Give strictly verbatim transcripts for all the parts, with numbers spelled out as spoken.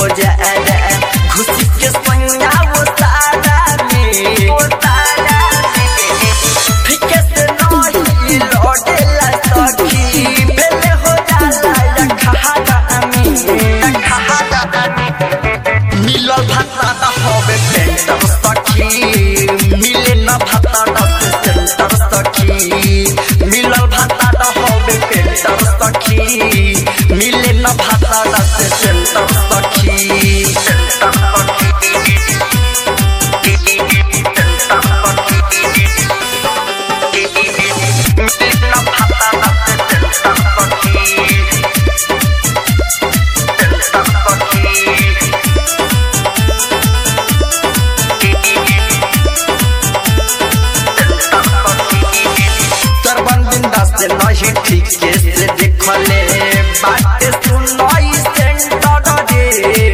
हो जाए खुशी के संगा वो सारा में वो सारा फिके से नहीं लौटेला सखी बेले हो जाला या खहादा में खहादा मिलल भाता दा होवे पेंटर सखी मिले न भाता दा सेंटर सखी मिलल भाता दा होवे पेंटर सखी मिले न भाता दा सेंटर सखी सेंटर सखी नहीं ठीक से देखले बात सुनई सेंटर रे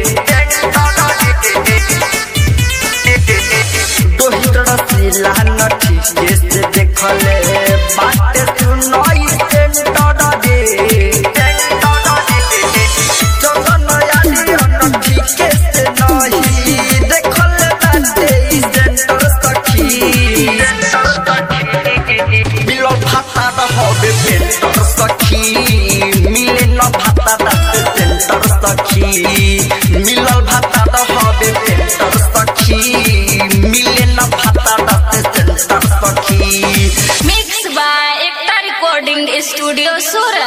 दोहितर सिला न ठीक से देखले बात सुनई सेंटर रे जगन यानी न ठीक से नहीं देखले बात सेंटर सखी मिलो भाता होवे पेंटर सखी मिले न भाता दा सेंटर सखी मिलल भाता दा होवे पेंटर सखी मिले न भाता दा सेंटर सखी mix by Ekta recording studio Surat.